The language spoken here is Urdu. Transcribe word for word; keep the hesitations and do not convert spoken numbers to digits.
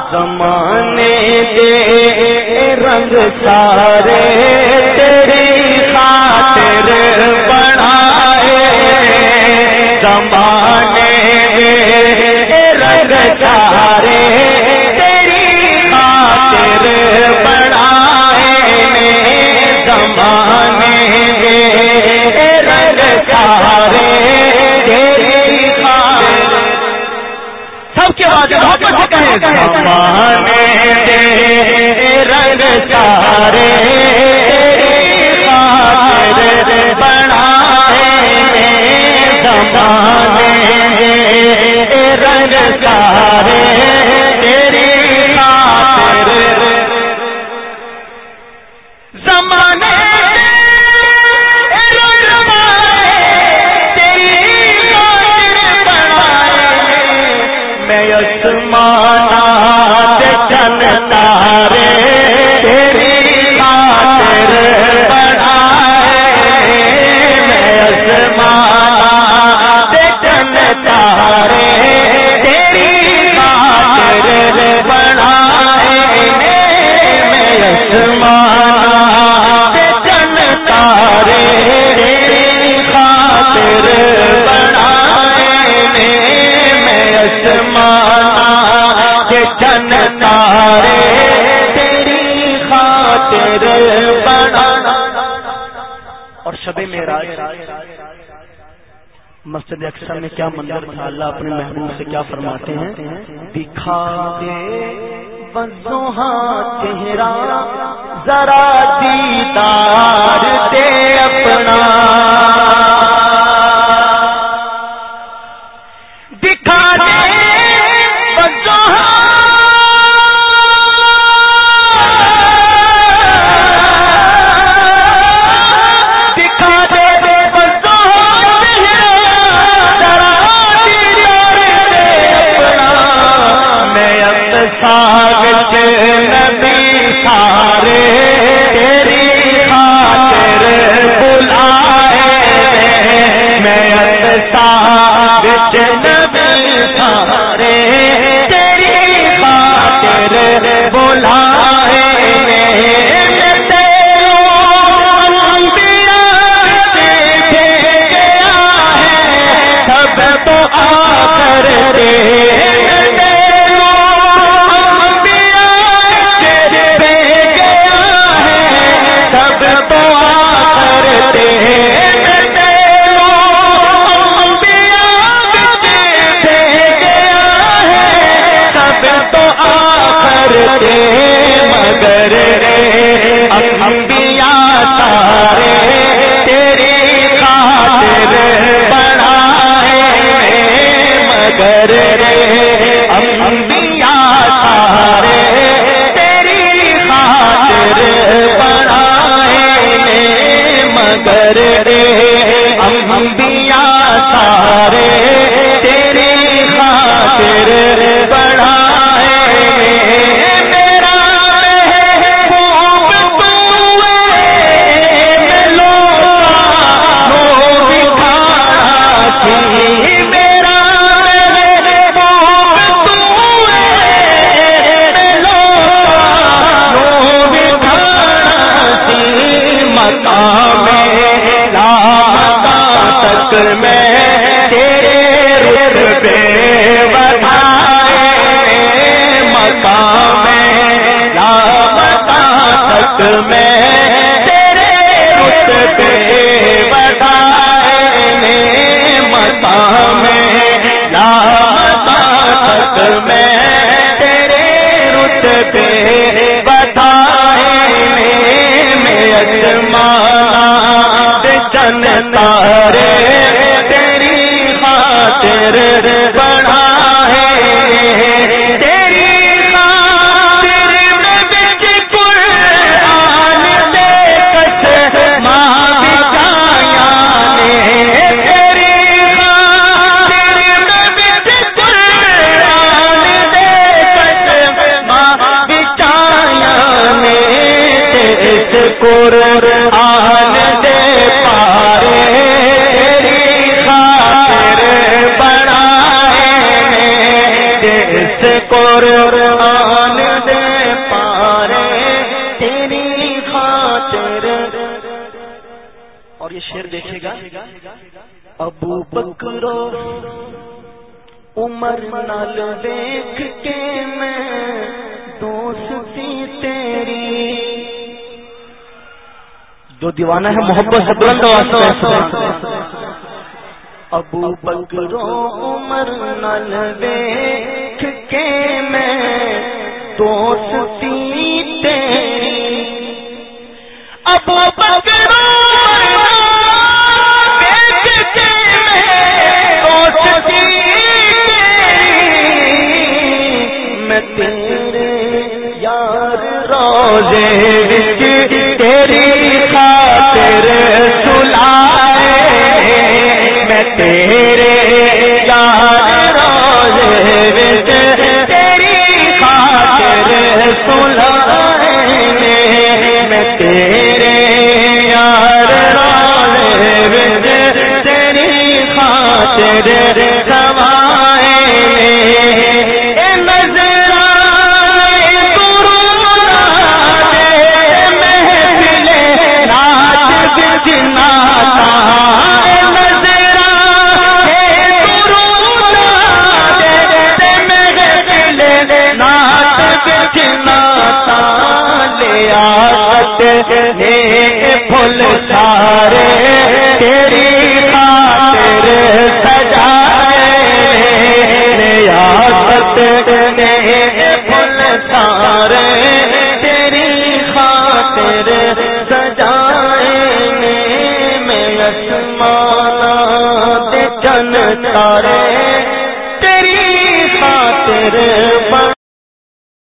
زمانے دے رنگ سارے تیری خاطر بنائے، زمانے دے رنگ سارے تیری خاطر بنائے، زمانے دے رنگ سارے تیری خاطر، سب کے بعد محبت سے کہیں زمانے دے رنگ سارے تیری خاطر بنائے، زمانے دے رنگ سارے تیری خاطر، زمانے آسمانات چن تارے تیری خاطر بنائے، میں آسمانات چن تارے تیری خاطر بنائے، میں آسمانات چن تارے تیری خاطر بنائے، میں آسمان چن تارے تیری خاطر بنا۔ اور شب معراج مسجد اقصی میں کیا منظر تھا، اللہ اپنے محبوب سے کیا فرماتے ہیں، دکھا دے بزوہا چہرہ ذرا دیدار دے اپنا، دکھا دے نبی سارے تیری خاطر بلائے، میں ساغ نبی سارے تیری خاطر بلائے، سب تو آخر دے مگر انبیاء سارے تیری خاطر بنائے، مگر انبیاء سارے تیری خاطر بنائے، مگر انبیاء سارے تیری خاطر بنائے، میں تیرے رتبے بڑھائے، مقام لامکاں تک میں تیرے رتبے بڑھائے، مقام لامکاں تک میں تیرے رتبے بڑھائے، میں آسمان چن تارے تیری خاطر بنائے، تیری خاطر میں بچ قرآن سے قسماں بچھائیاں نے، تیری خاطر میں بچ قرآن سے قسماں بچھائیاں نے، اس قرآن دے پارے تیری خاطر بنائے، جس قرآن شعر دیکھے گا. ابو بکر عمر نال دیکھ کے میں دوستی تیری. جو دیوانہ ہے محبت سے بلند آواز سے ابو بکر عمر نال دیکھ کے میں دوستی تیری. ابو بکر دیکھ کے میں دوستی میں تیرے یار روزے وچ تیری خاطر سلائے. میں تیرے یار روزے وچ تیری خاطر سلائے. میں تیرے یار روزے وچ تیری خاطر سوائے. پھول سارے تیری خاطر سجائے. ریاست نے پھول سارے تیری خاطر سجائے. میں آسمان تے چن تارے